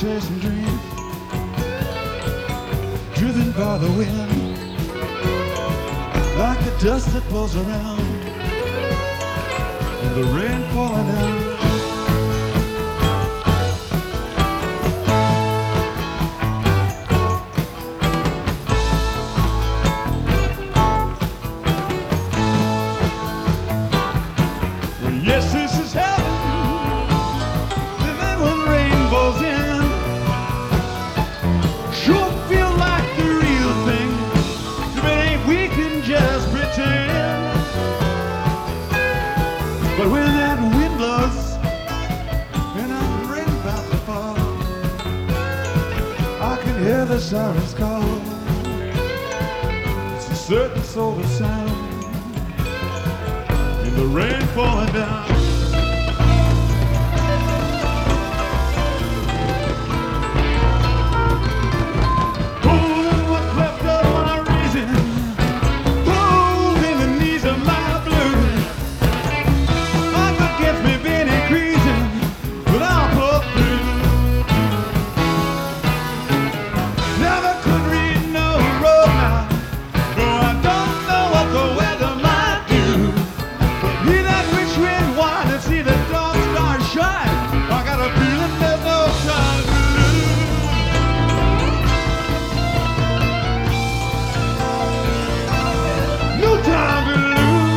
chasing dreams, driven by the wind, like the dust that blows around, and the rain falling down. Yes, this is heaven, living with rainbows in. Sure feel like the real thing, if it ain't we can just pretend. But when that wind blows and I'm rain about to fall, I can hear the sirens call. It's a certain sort of sound, the rain falling down. Holding what's left of my reason, holding the knees of my blues. My good gets me been increasing, but I'll pull through. Never could read no road map, no, I don't know what the weather might do. Hear that witch wind whine and see the dark stars shine. I got a feeling there's no time to lose. No time to lose.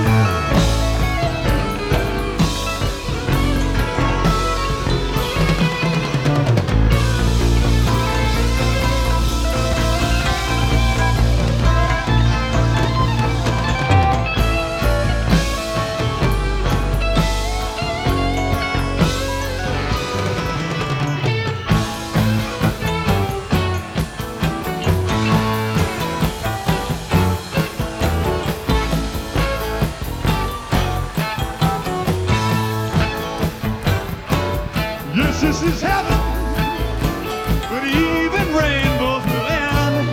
Yes, this is heaven, but even rainbows will end.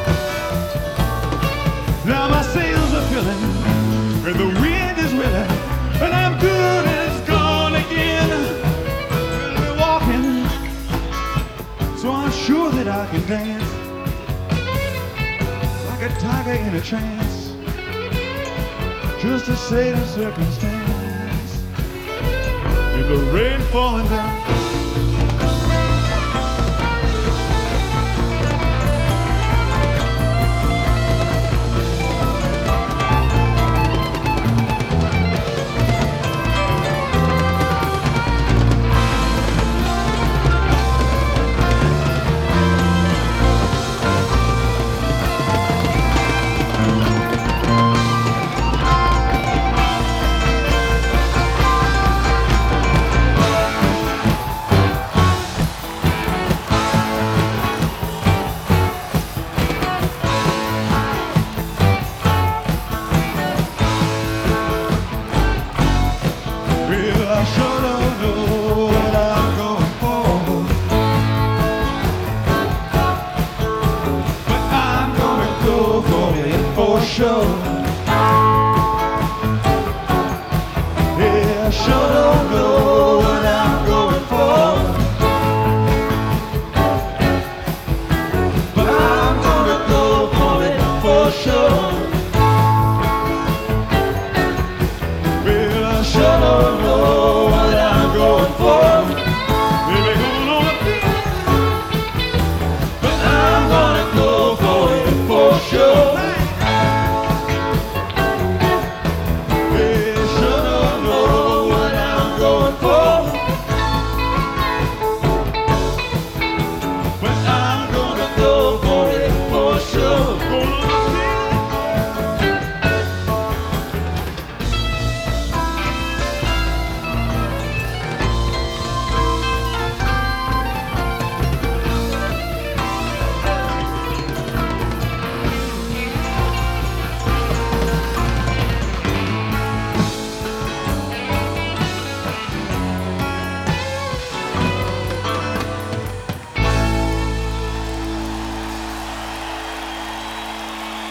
Now my sails are filling, and the wind is willing, and I'm good as gone again. We're walking, so I'm sure that I can dance like a tiger in a trance, just to say the circumstance, and the rain falling down. I sure don't know what I'm going for, but I'm gonna go for it for sure.